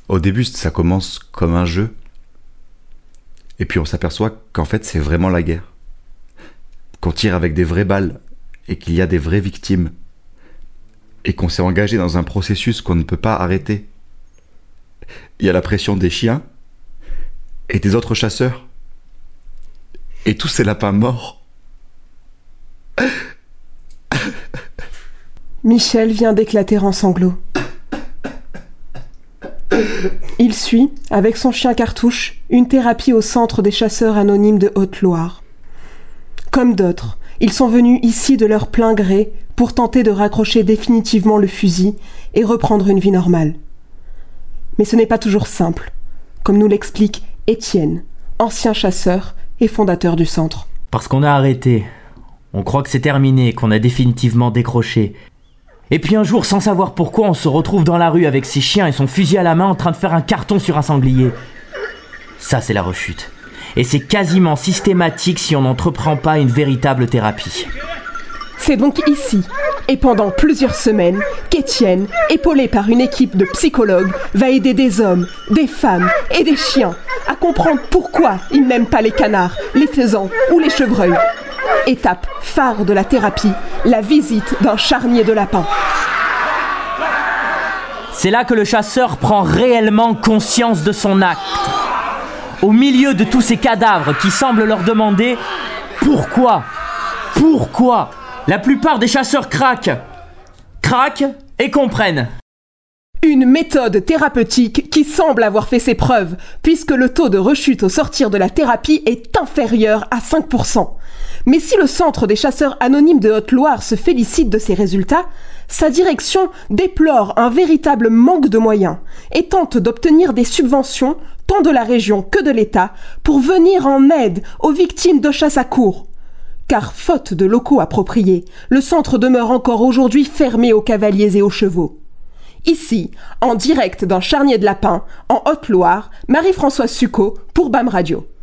Au début, ça commence comme un jeu. Et puis on s'aperçoit qu'en fait, c'est vraiment la guerre. Qu'on tire avec des vraies balles et qu'il y a des vraies victimes. Et qu'on s'est engagé dans un processus qu'on ne peut pas arrêter. Il y a la pression des chiens et des autres chasseurs. Et tous ces lapins morts. Michel vient d'éclater en sanglots. Il suit, avec son chien Cartouche, une thérapie au centre des chasseurs anonymes de Haute-Loire. Comme d'autres, ils sont venus ici de leur plein gré pour tenter de raccrocher définitivement le fusil et reprendre une vie normale. Mais ce n'est pas toujours simple, comme nous l'explique Étienne, ancien chasseur et fondateur du centre. Parce qu'on a arrêté. On croit que c'est terminé, qu'on a définitivement décroché. Et puis un jour, sans savoir pourquoi, on se retrouve dans la rue avec ses chiens et son fusil à la main en train de faire un carton sur un sanglier. Ça, c'est la rechute. Et c'est quasiment systématique si on n'entreprend pas une véritable thérapie. C'est donc ici, et pendant plusieurs semaines, qu'Étienne, épaulé par une équipe de psychologues, va aider des hommes, des femmes et des chiens à comprendre pourquoi ils n'aiment pas les canards, les faisans ou les chevreuils. Étape phare de la thérapie, la visite d'un charnier de lapin. C'est là que le chasseur prend réellement conscience de son acte. Au milieu de tous ces cadavres qui semblent leur demander « Pourquoi ? Pourquoi ?» La plupart des chasseurs craquent et comprennent. Une méthode thérapeutique qui semble avoir fait ses preuves, puisque le taux de rechute au sortir de la thérapie est inférieur à 5%. Mais si le Centre des chasseurs anonymes de Haute-Loire se félicite de ces résultats, sa direction déplore un véritable manque de moyens et tente d'obtenir des subventions, tant de la région que de l'État, pour venir en aide aux victimes de chasse à courre. Car faute de locaux appropriés, le centre demeure encore aujourd'hui fermé aux cavaliers et aux chevaux. Ici, en direct d'un charnier de lapin, en Haute-Loire, Marie-Françoise Succo pour BAM Radio.